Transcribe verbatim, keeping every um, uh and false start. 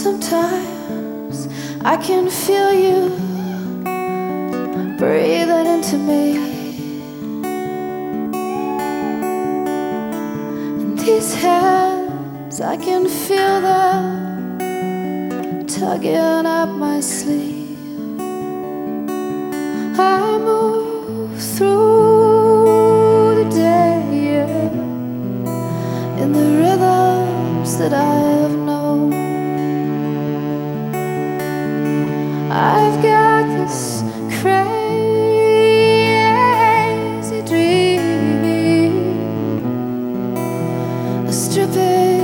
sometimes I can feel you breathing into me, and these hands, I can feel them tugging at my sleeve. I move through the day, yeah, in the rhythms that I